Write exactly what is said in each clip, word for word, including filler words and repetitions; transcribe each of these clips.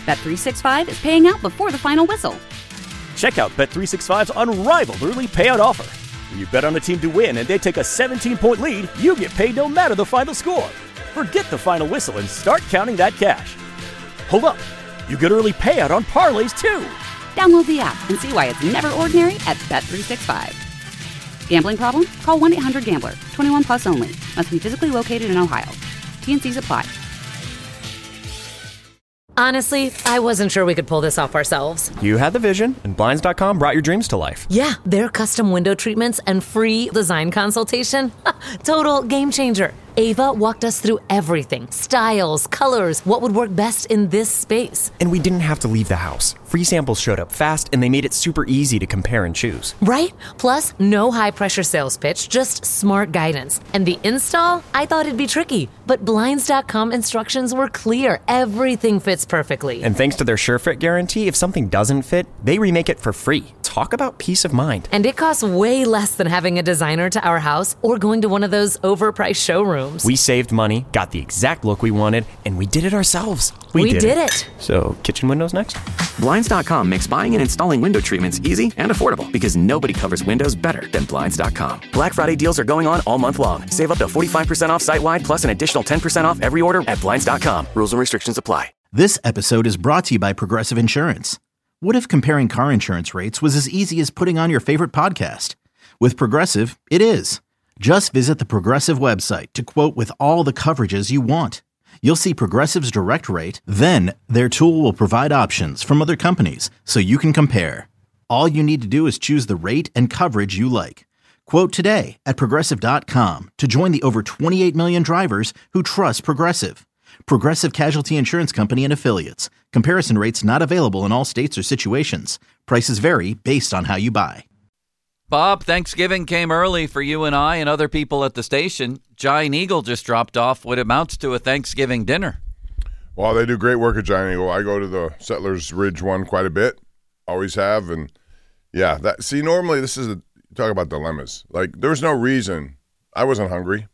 Bet three sixty-five is paying out before the final whistle. Check out Bet three sixty-five's unrivaled early payout offer. When you bet on a team to win and they take a seventeen-point lead, you get paid no matter the final score. Forget the final whistle and start counting that cash. Hold up. You get early payout on parlays, too. Download the app and see why it's never ordinary at Bet three sixty-five. Gambling problem? Call one eight hundred gambler. twenty-one plus only. Must be physically located in Ohio. T N Cs apply. Honestly, I wasn't sure we could pull this off ourselves. You had the vision, and Blinds dot com brought your dreams to life. Yeah, their custom window treatments and free design consultation. Total game changer. Ava walked us through everything. Styles, colors, what would work best in this space. And we didn't have to leave the house. Free samples showed up fast, and they made it super easy to compare and choose. Right? Plus, no high-pressure sales pitch, just smart guidance. And the install? I thought it'd be tricky. But Blinds dot com instructions were clear. Everything fits perfectly. And thanks to their SureFit guarantee, if something doesn't fit, they remake it for free. Talk about peace of mind. And it costs way less than having a designer to our house or going to one of those overpriced showrooms. We saved money, got the exact look we wanted, and we did it ourselves. We, we did, did it. it. So, kitchen windows next? Blinds dot com makes buying and installing window treatments easy and affordable because nobody covers windows better than Blinds dot com. Black Friday deals are going on all month long. Save up to forty-five percent off site-wide plus an additional ten percent off every order at Blinds dot com. Rules and restrictions apply. This episode is brought to you by Progressive Insurance. What if comparing car insurance rates was as easy as putting on your favorite podcast? With Progressive, it is. Just visit the Progressive website to quote with all the coverages you want. You'll see Progressive's direct rate, then their tool will provide options from other companies so you can compare. All you need to do is choose the rate and coverage you like. Quote today at Progressive dot com to join the over twenty-eight million drivers who trust Progressive. Progressive Casualty Insurance Company and Affiliates. Comparison rates not available in all states or situations. Prices vary based on how you buy. Bob, Thanksgiving came early for you and I and other people at the station. Giant Eagle just dropped off what amounts to a Thanksgiving dinner. Well, they do great work at Giant Eagle. I go to the Settlers Ridge one quite a bit. Always have. And, yeah, that. see, normally this is a talk about dilemmas. Like, there's no reason. I wasn't hungry.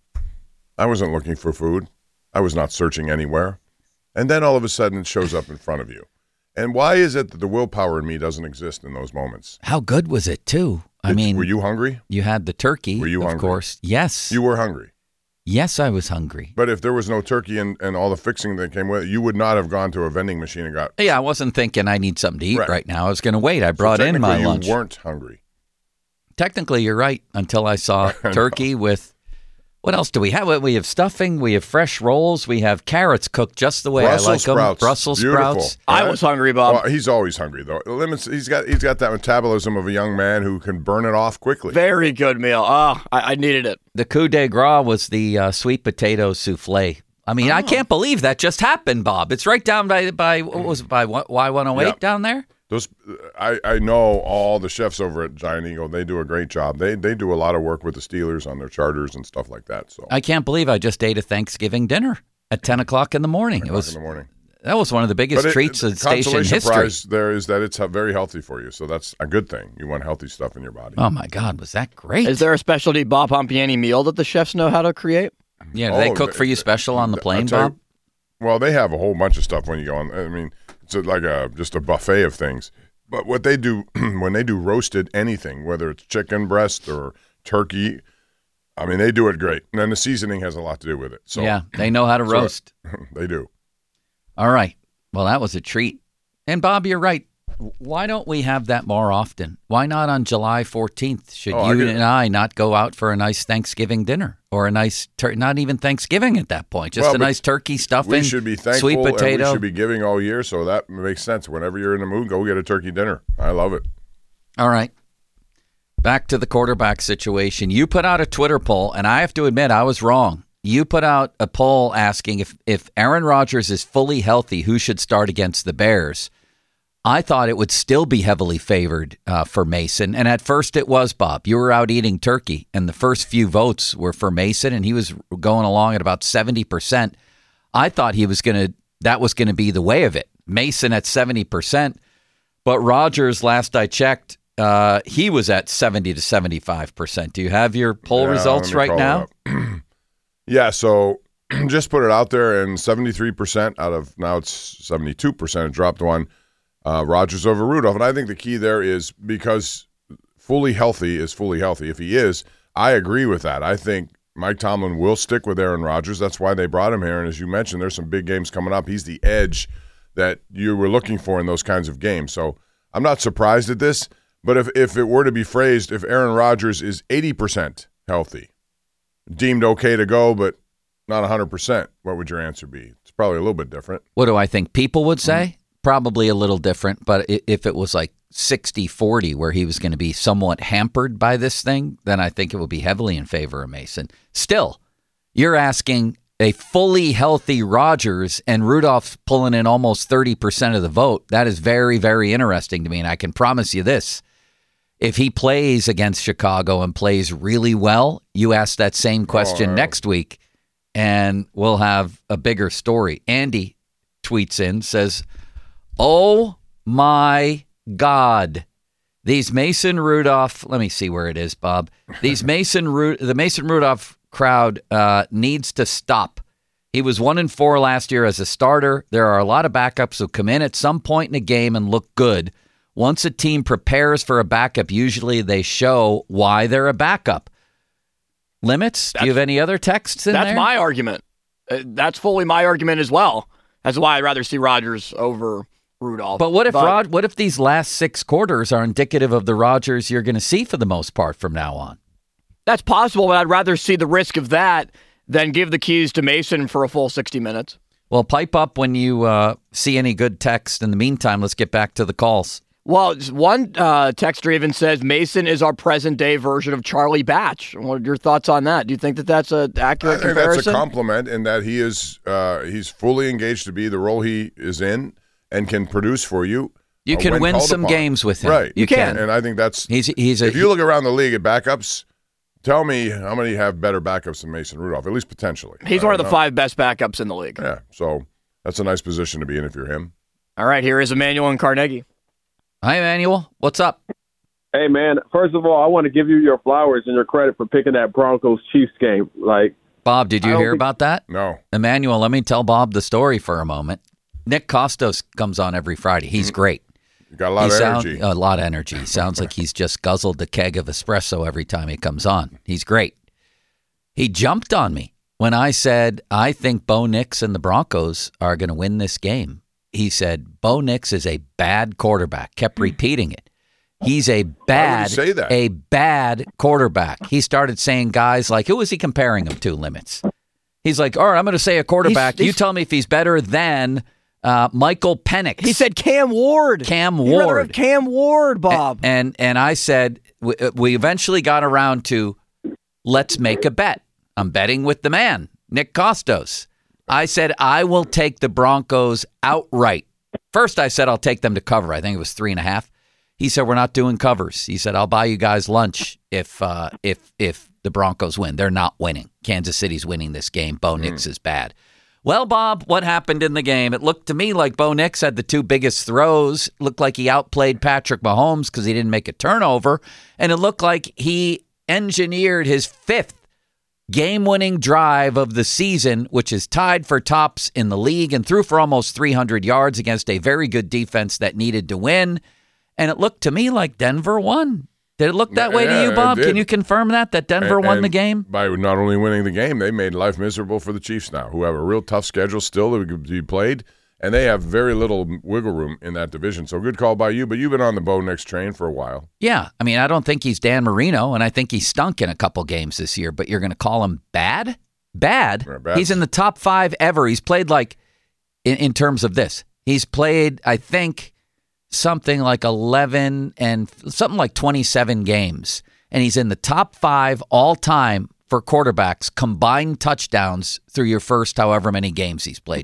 I wasn't looking for food. I was not searching anywhere. And then all of a sudden it shows up in front of you. And why is it that the willpower in me doesn't exist in those moments? How good was it, too? I Did, mean, were you hungry? You had the turkey, were you of hungry? course. Yes. You were hungry. Yes, I was hungry. But if there was no turkey and, and all the fixing that came with it, you would not have gone to a vending machine and got... Yeah, I wasn't thinking I need something to eat right, right now. I was going to wait. I brought so in my you lunch. You weren't hungry. Technically, you're right, until I saw turkey with... What else do we have? We have stuffing. We have fresh rolls. We have carrots cooked just the way Brussels I like sprouts. them. Brussels Beautiful. sprouts. I was hungry, Bob. Well, he's always hungry, though. Limits. He's got he's got that metabolism of a young man who can burn it off quickly. Very good meal. Oh, I, I needed it. The coup de grace was the uh, sweet potato souffle. I mean, oh. I can't believe that just happened, Bob. It's right down by by what was it, by Y one oh eight yeah. down there. Those I, I know all the chefs over at Giant Eagle. They do a great job. They they do a lot of work with the Steelers on their charters and stuff like that. So I can't believe I just ate a Thanksgiving dinner at ten o'clock in the morning. It was in the morning. That was one of the biggest it, treats of station history. history. Prize there is that it's very healthy for you, so that's a good thing. You want healthy stuff in your body. Oh my God, was that great? Is there a specialty Bob Pompiani meal that the chefs know how to create? Yeah, do oh, they cook for you special on the plane, Bob? You, well, they have a whole bunch of stuff when you go on. I mean, it's like a just a buffet of things. But what they do when they do roasted anything, whether it's chicken breast or turkey, I mean, they do it great. And then the seasoning has a lot to do with it. So yeah, they know how to so roast. They do. All right. Well, that was a treat. And, Bob, you're right. Why don't we have that more often? Why not on July fourteenth? Should oh, you I and I not go out for a nice Thanksgiving dinner or a nice, tur- not even Thanksgiving at that point, just well, a nice turkey stuffing, we should be thankful, sweet potato. And we should be giving all year, so that makes sense. Whenever you're in the mood, go get a turkey dinner. I love it. All right. Back to the quarterback situation. You put out a Twitter poll, and I have to admit I was wrong. You put out a poll asking if, if Aaron Rodgers is fully healthy, who should start against the Bears? I thought it would still be heavily favored uh, for Mason. And at first it was, Bob. You were out eating turkey, and the first few votes were for Mason, and he was going along at about seventy percent. I thought he was going to, that was going to be the way of it. Mason at seventy percent. But Rodgers, last I checked, uh, he was at seventy to seventy-five percent. Do you have your poll yeah, results right now? yeah, so just put it out there, and seventy-three percent out of, now it's seventy-two percent, it dropped one, uh, Rodgers over Rudolph. And I think the key there is because fully healthy is fully healthy. If he is, I agree with that. I think Mike Tomlin will stick with Aaron Rodgers. That's why they brought him here. And as you mentioned, there's some big games coming up. He's the edge that you were looking for in those kinds of games. So I'm not surprised at this. But if, if it were to be phrased, if Aaron Rodgers is eighty percent healthy, deemed okay to go, but not one hundred percent, what would your answer be? It's probably a little bit different. What do I think people would say? Mm-hmm. Probably a little different. But if it was like sixty forty where he was going to be somewhat hampered by this thing, then I think it would be heavily in favor of Mason. Still, you're asking a fully healthy Rodgers and Rudolph pulling in almost thirty percent of the vote. That is very, very interesting to me. And I can promise you this. If he plays against Chicago and plays really well, you ask that same question oh, wow. next week, and we'll have a bigger story. Andy tweets in, says, oh my God, these Mason Rudolph, let me see where it is, Bob. These Mason Ru- the Mason Rudolph crowd uh, needs to stop. He was one and four last year as a starter. There are a lot of backups who come in at some point in a game and look good. Once a team prepares for a backup, usually they show why they're a backup. Limits? That's, do you have any other texts in that's there? That's my argument. Uh, that's fully my argument as well. That's why I'd rather see Rodgers over Rudolph. But what if but, Rod? What if these last six quarters are indicative of the Rodgers you're going to see for the most part from now on? That's possible, but I'd rather see the risk of that than give the keys to Mason for a full sixty minutes. Well, pipe up when you uh, see any good text. In the meantime, let's get back to the calls. Well, one uh, texter even says Mason is our present-day version of Charlie Batch. What are your thoughts on that? Do you think that that's an accurate I think comparison? That's a compliment in that he is uh, he's fully engaged to be the role he is in and can produce for you. You uh, can win some upon. games with him. Right. You can. And I think that's he's he's a, if you look around the league at backups, tell me how many have better backups than Mason Rudolph, at least potentially. He's one of the know. five best backups in the league. Yeah, so that's a nice position to be in if you're him. All right, here is Emmanuel in Carnegie. Hi, Emmanuel. What's up? Hey, man. First of all, I want to give you your flowers and your credit for picking that Broncos-Chiefs game. Like, Bob, did you hear think... about that? No. Emmanuel, let me tell Bob the story for a moment. Nick Costos comes on every Friday. He's mm-hmm. great. You got a lot he of sound, energy. A lot of energy. He sounds like he's just guzzled a keg of espresso every time he comes on. He's great. He jumped on me when I said, I think Bo Nix and the Broncos are going to win this game. He said, Bo Nix is a bad quarterback. Kept repeating it. He's a bad, say that? a bad quarterback. He started saying guys like, who was he comparing him to, Limits? He's like, all right, I'm going to say a quarterback. He's, he's, you tell me if he's better than uh, Michael Penix. He said Cam Ward. Cam Ward. You'd rather have Cam Ward, Bob. And, and, and I said, we, we eventually got around to, let's make a bet. I'm betting with the man, Nick Costos. I said, I will take the Broncos outright. First, I said, I'll take them to cover. I think it was three and a half. He said, we're not doing covers. He said, I'll buy you guys lunch if uh, if if the Broncos win. They're not winning. Kansas City's winning this game. Bo mm. Nix is bad. Well, Bob, what happened in the game? It looked to me like Bo Nix had the two biggest throws. It looked like he outplayed Patrick Mahomes because he didn't make a turnover. And it looked like he engineered his fifth game-winning drive of the season, which is tied for tops in the league, and threw for almost three hundred yards against a very good defense that needed to win. And it looked to me like Denver won. Did it look that way yeah, to you, Bob? Can you confirm that, that Denver and, won and the game? By not only winning the game, they made life miserable for the Chiefs now, who have a real tough schedule still to be played, and they have very little wiggle room in that division. So good call by you, but you've been on the Bo Nix train for a while. Yeah. I mean, I don't think he's Dan Marino, and I think he stunk in a couple games this year, but you're going to call him bad? Bad? bad? He's in the top five ever. He's played like, in, in terms of this, he's played, I think, something like eleven and something like twenty-seven games, and he's in the top five all time for quarterbacks combined touchdowns through your first however many games he's played.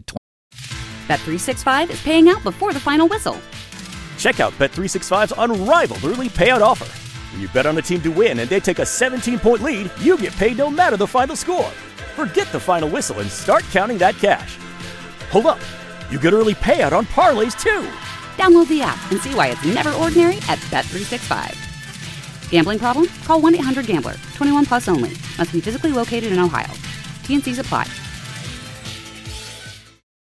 Bet three sixty-five is paying out before the final whistle. Check out Bet three sixty-five's unrivaled early payout offer. When you bet on a team to win and they take a seventeen-point lead, you get paid no matter the final score. Forget the final whistle and start counting that cash. Hold up. You get early payout on parlays, too. Download the app and see why it's never ordinary at Bet three sixty-five. Gambling problem? Call one eight hundred gambler. twenty-one plus only. Must be physically located in Ohio. T and C's apply.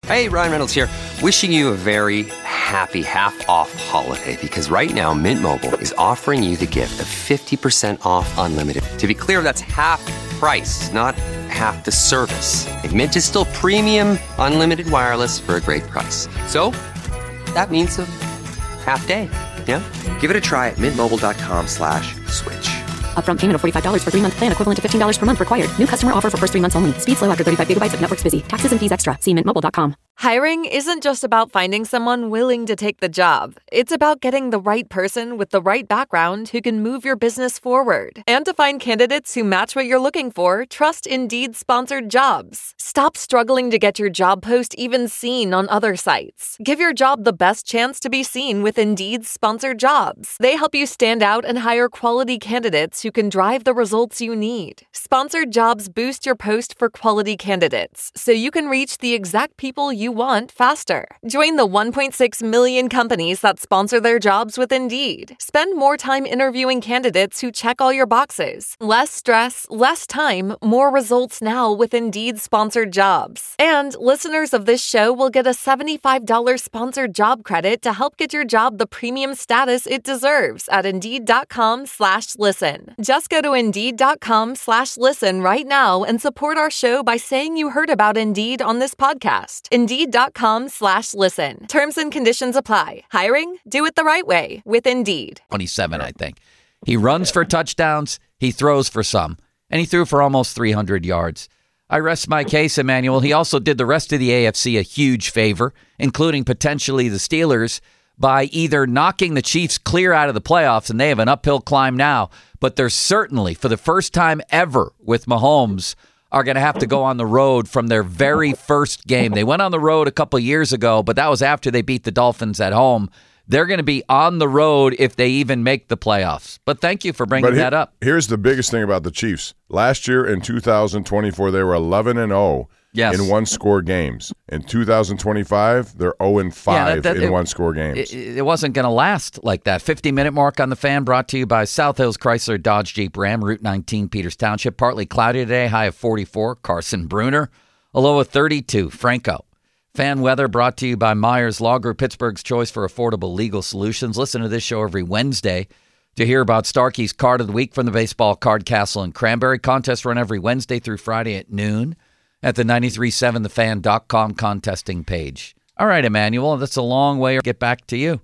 Hey, Ryan Reynolds here. Wishing you a very happy half-off holiday because right now Mint Mobile is offering you the gift of fifty percent off unlimited. To be clear, that's half price, not half the service. And Mint is still premium unlimited wireless for a great price. So that means a half day. Yeah? Give it a try at mintmobile.com slash switch. Upfront payment of forty-five dollars for three-month plan equivalent to fifteen dollars per month required. New customer offer for first three months only. Speed slow after thirty-five gigabytes if network's busy. Taxes and fees extra. See mint mobile dot com. Hiring isn't just about finding someone willing to take the job. It's about getting the right person with the right background who can move your business forward. And to find candidates who match what you're looking for, trust Indeed sponsored jobs. Stop struggling to get your job post even seen on other sites. Give your job the best chance to be seen with Indeed sponsored jobs. They help you stand out and hire quality candidates who can drive the results you need. Sponsored jobs boost your post for quality candidates, so you can reach the exact people you want faster. Join the one point six million companies that sponsor their jobs with Indeed. Spend more time interviewing candidates who check all your boxes. Less stress, less time, more results now with Indeed sponsored jobs. And listeners of this show will get a seventy-five dollars sponsored job credit to help get your job the premium status it deserves at Indeed.com slash listen. Just go to Indeed.com slash listen right now and support our show by saying you heard about Indeed on this podcast. Indeed.com slash listen. Terms and conditions apply. Hiring? Do it the right way with Indeed. twenty-seven, I think. He runs for touchdowns. He throws for some. And he threw for almost three hundred yards. I rest my case, Emmanuel. He also did the rest of the A F C a huge favor, including potentially the Steelers, by either knocking the Chiefs clear out of the playoffs, and they have an uphill climb now, but they're certainly, for the first time ever with Mahomes, are going to have to go on the road from their very first game. They went on the road a couple years ago, but that was after they beat the Dolphins at home. They're going to be on the road if they even make the playoffs. But thank you for bringing but he, that up. Here's the biggest thing about the Chiefs. Last year in two thousand twenty-four, they were eleven and oh yes. in one-score games. In two thousand twenty-five, they're oh and five yeah, that, that, in it, one-score games. It, it wasn't going to last like that. fifty-minute mark on the Fan brought to you by South Hills Chrysler Dodge Jeep Ram, Route nineteen, Peters Township. Partly cloudy today, high of forty-four. Carson Bruner, a low of thirty-two. Franco. Fan weather brought to you by Myers Law Group, Pittsburgh's choice for affordable legal solutions. Listen to this show every Wednesday to hear about Starkey's Card of the Week from the Baseball Card Castle in Cranberry. Contests run every Wednesday through Friday at noon at the nine three seven the fan dot com contesting page. All right, Emmanuel, that's a long way to get back to you.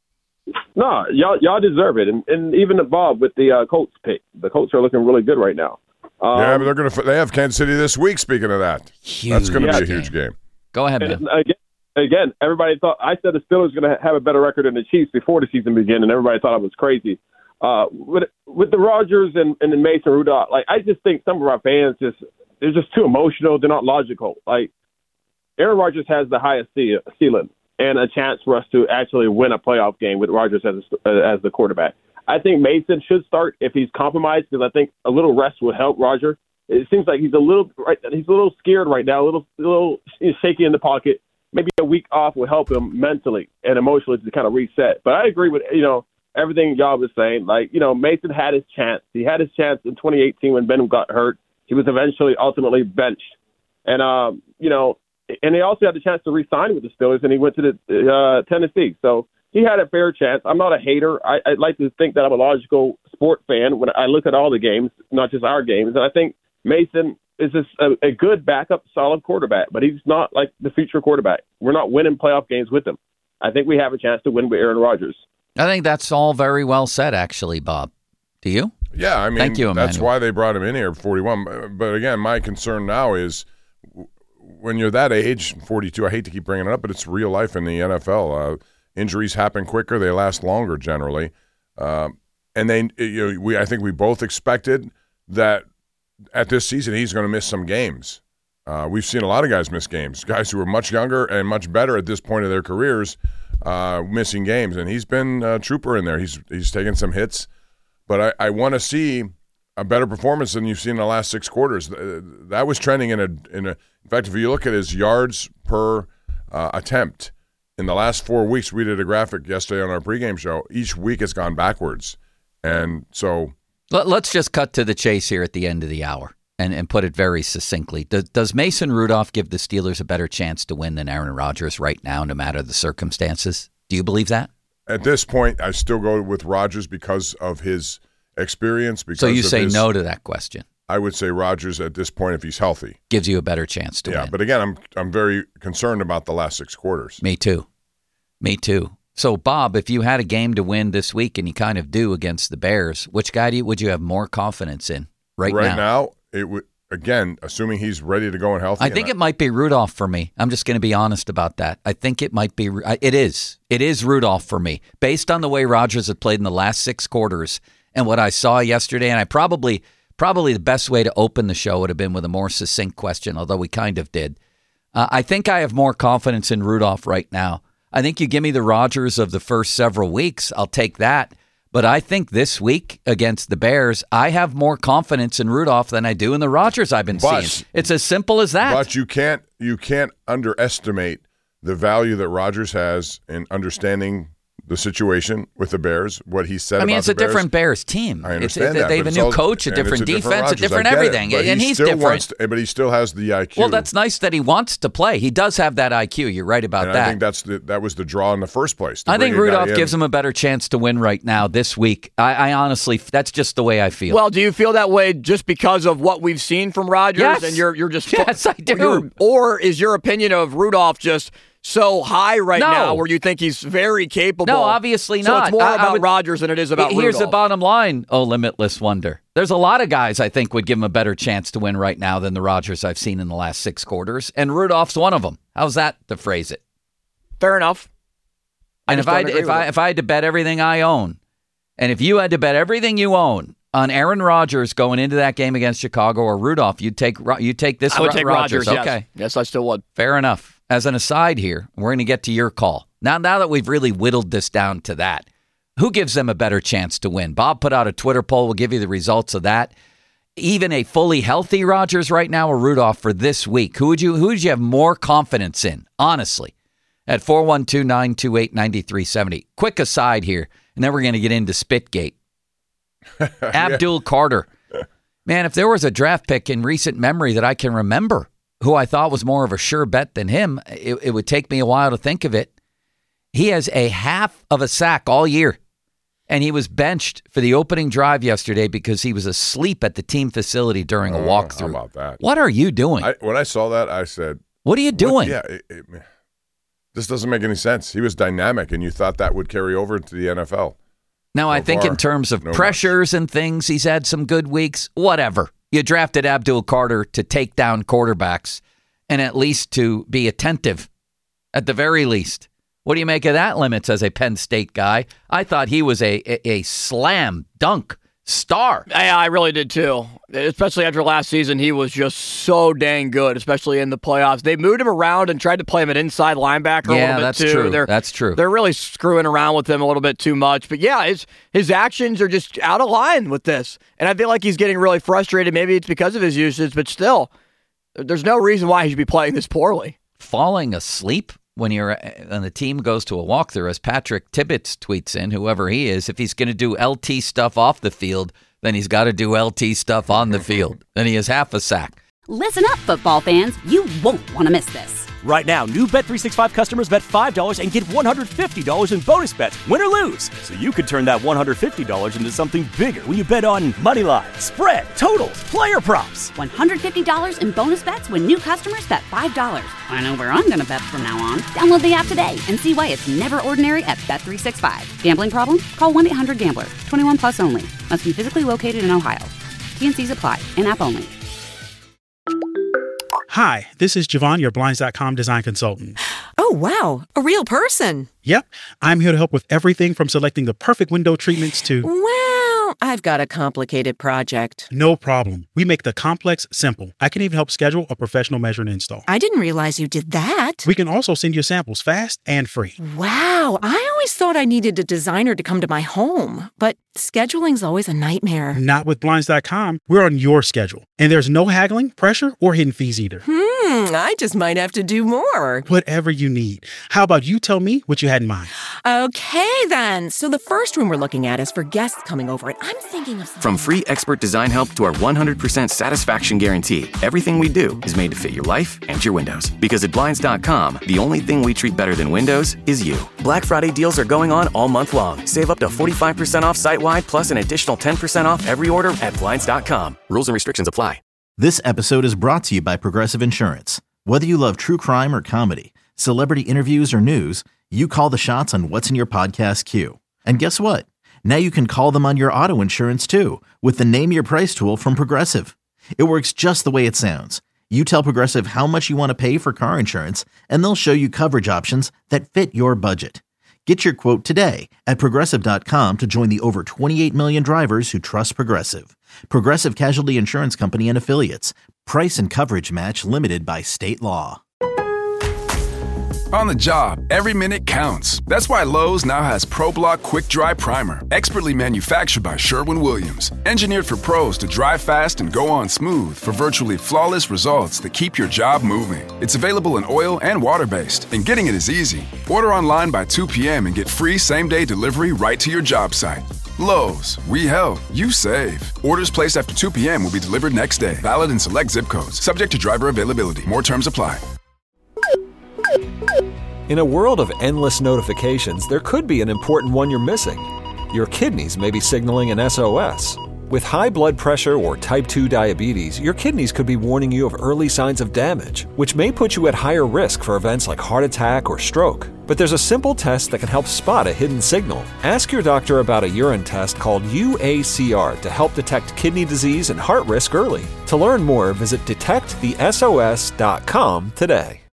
No, y'all y'all deserve it. And, and even Bob with the uh, Colts pick. The Colts are looking really good right now. Um, yeah, but they're going to they have Kansas City this week, speaking of that. Huge That's going to yeah, be a huge game. Go ahead, man. And again, again, everybody thought I said the Steelers were going to have a better record than the Chiefs before the season began, and everybody thought I was crazy. Uh, with with the Rodgers and, and the Mason Rudolph, like I just think some of our fans just they're just too emotional. They're not logical. Like Aaron Rodgers has the highest ceiling and a chance for us to actually win a playoff game with Rodgers as a, as the quarterback. I think Mason should start if he's compromised because I think a little rest would help Rodgers. It seems like he's a little right. He's a little scared right now, a little, a little shaky in the pocket. Maybe a week off will help him mentally and emotionally to kind of reset. But I agree with you know everything y'all was saying. Like you know, Mason had his chance. He had his chance in twenty eighteen when Ben got hurt. He was eventually ultimately benched, and um, you know, and he also had the chance to re-sign with the Steelers, and he went to the uh, Tennessee. So he had a fair chance. I'm not a hater. I, I'd like to think that I'm a logical sport fan when I look at all the games, not just our games. And I think Mason is just a, a good backup, solid quarterback, but he's not like the future quarterback. We're not winning playoff games with him. I think we have a chance to win with Aaron Rodgers. I think that's all very well said, actually, Bob. Do you? Yeah, I mean, Thank you, that's Emmanuel. why they brought him in here at forty-one. But again, my concern now is when you're that age, forty-two, I hate to keep bringing it up, but it's real life in the N F L. Uh, injuries happen quicker. They last longer generally. Uh, and they, you know, we, I think we both expected that at this season, he's going to miss some games. Uh, we've seen a lot of guys miss games, guys who are much younger and much better at this point of their careers, uh, missing games. And he's been a trooper in there. He's he's taken some hits. But I, I want to see a better performance than you've seen in the last six quarters. That was trending in a in a. In fact, if you look at his yards per uh, attempt in the last four weeks, we did a graphic yesterday on our pregame show. Each week it's gone backwards, and so let's just cut to the chase here at the end of the hour. and, and put it very succinctly. Does, does Mason Rudolph give the Steelers a better chance to win than Aaron Rodgers right now, no matter the circumstances? Do you believe that? At this point, I still go with Rodgers because of his experience. Because so you of say his, no to that question? I would say Rodgers at this point, if he's healthy, gives you a better chance to yeah, win. Yeah, but again, I'm I'm very concerned about the last six quarters. Me too. Me too. So, Bob, if you had a game to win this week, and you kind of do against the Bears, which guy do you, would you have more confidence in right, right now? Right now, it would again, assuming he's ready to go and healthy. I think and it might be Rudolph for me. I'm just going to be honest about that. I think it might be. It is. It is Rudolph for me, based on the way Rodgers had played in the last six quarters and what I saw yesterday. And I probably, probably the best way to open the show would have been with a more succinct question, although we kind of did. Uh, I think I have more confidence in Rudolph right now. I think you give me the Rodgers of the first several weeks, I'll take that. But I think this week against the Bears, I have more confidence in Rudolph than I do in the Rodgers I've been but, seeing. It's as simple as that. But you can't you can't underestimate the value that Rodgers has in understanding the situation with the Bears, what he said about the Bears. I mean, it's a Bears. different Bears team. I understand it's, that. They have a new all, coach, a different a defense, different a different I get everything, it, and he he's still different. Wants to, but he still has the I Q. Well, that's nice that he wants to play. He does have that I Q. You're right about and that. I think that's the, that was the draw in the first place. I think Rudolph gives him a better chance to win right now this week. I, I honestly, that's just the way I feel. Well, do you feel that way just because of what we've seen from Rodgers? Yes. And you're you're just yes, I do. Or is your opinion of Rudolph just so high right no. now where you think he's very capable? No, obviously so not. it's more I, about I would, Rodgers than it is about Here's Rudolph. the bottom line, oh limitless wonder. There's a lot of guys I think would give him a better chance to win right now than the Rodgers I've seen in the last six quarters, and Rudolph's one of them. How's that to phrase it? Fair enough. I and if I if I it. if I had to bet everything I own, and if you had to bet everything you own on Aaron Rodgers going into that game against Chicago or Rudolph, you'd take you take this. I would take Rodgers. Rodgers. Okay, yes. yes, I still would. Fair enough. As an aside here, we're going to get to your call. Now, now that we've really whittled this down to that, who gives them a better chance to win? Bob put out a Twitter poll. We'll give you the results of that. Even a fully healthy Rodgers right now or Rudolph for this week, who would you who would you have more confidence in, honestly? At four one two, nine two eight, nine three seven zero. Quick aside here, and then we're going to get into Spitgate. Abdul Carter. Man, if there was a draft pick in recent memory that I can remember who I thought was more of a sure bet than him, it, it would take me a while to think of it. He has a half of a sack all year, and he was benched for the opening drive yesterday because he was asleep at the team facility during a walkthrough. How about that? What are you doing? I, when I saw that, I said, what are you doing? What, yeah, it, it, this doesn't make any sense. He was dynamic, and you thought that would carry over to the N F L. Now, so I think far, in terms of no pressures much. and things, he's had some good weeks. Whatever. You drafted Abdul Carter to take down quarterbacks and at least to be attentive, at the very least. What do you make of that, Limits, as a Penn State guy? I thought he was a, a, a slam dunk star. Yeah, I really did too. Especially after last season, he was just so dang good, especially in the playoffs. They moved him around and tried to play him at inside linebacker yeah, a little bit that's too. True. They're, that's true. They're really screwing around with him a little bit too much. But yeah, his his actions are just out of line with this. And I feel like he's getting really frustrated. Maybe it's because of his usage, but still, there's no reason why he should be playing this poorly. Falling asleep when you're and the team goes to a walkthrough, as Patrick Tibbetts tweets in, whoever he is, if he's going to do L T stuff off the field, then he's got to do L T stuff on the field. Then he has half a sack. Listen up, football fans. You won't want to miss this. Right now, new Bet three sixty-five customers bet five dollars and get one hundred fifty dollars in bonus bets, win or lose. So you could turn that one hundred fifty dollars into something bigger when you bet on money line, spread, totals, player props. one hundred fifty dollars in bonus bets when new customers bet five dollars. I know where I'm going to bet from now on. Download the app today and see why it's never ordinary at Bet three sixty-five. Gambling problem? Call one eight hundred gambler. twenty-one plus only. Must be physically located in Ohio. T N Cs apply. In-app only. Hi, this is Javon, your Blinds dot com design consultant. Oh, wow. A real person. Yep. I'm here to help with everything from selecting the perfect window treatments to... Well, I've got a complicated project. No problem. We make the complex simple. I can even help schedule a professional measure and install. I didn't realize you did that. We can also send you samples fast and free. Wow. I always thought I needed a designer to come to my home, but scheduling's always a nightmare. Not with Blinds dot com. We're on your schedule. And there's no haggling, pressure, or hidden fees either. Hmm, I just might have to do more. Whatever you need. How about you tell me what you had in mind? Okay, then. So the first room we're looking at is for guests coming over, and I'm thinking of something. From free expert design help to our one hundred percent satisfaction guarantee, everything we do is made to fit your life and your windows. Because at Blinds dot com, the only thing we treat better than windows is you. Black Friday deals are going on all month long. Save up to forty-five percent off site-wide, plus an additional ten percent off every order at Blinds dot com. Rules and restrictions apply. This episode is brought to you by Progressive Insurance. Whether you love true crime or comedy, celebrity interviews or news, you call the shots on what's in your podcast queue. And guess what? Now you can call them on your auto insurance too with the Name Your Price tool from Progressive. It works just the way it sounds. You tell Progressive how much you want to pay for car insurance, and they'll show you coverage options that fit your budget. Get your quote today at Progressive dot com to join the over twenty-eight million drivers who trust Progressive. Progressive Casualty Insurance Company and Affiliates. Price and coverage match limited by state law. On the job, every minute counts. That's why Lowe's now has ProBlock Quick Dry Primer, expertly manufactured by Sherwin-Williams. Engineered for pros to dry fast and go on smooth for virtually flawless results that keep your job moving. It's available in oil and water-based, and getting it is easy. Order online by two p.m. and get free same-day delivery right to your job site. Lowe's, we help, you save. Orders placed after two p.m. will be delivered next day. Valid in select zip codes. Subject to driver availability. More terms apply. In a world of endless notifications, there could be an important one you're missing. Your kidneys may be signaling an S O S. With high blood pressure or type two diabetes, your kidneys could be warning you of early signs of damage, which may put you at higher risk for events like heart attack or stroke. But there's a simple test that can help spot a hidden signal. Ask your doctor about a urine test called U A C R to help detect kidney disease and heart risk early. To learn more, visit detect the S O S dot com today.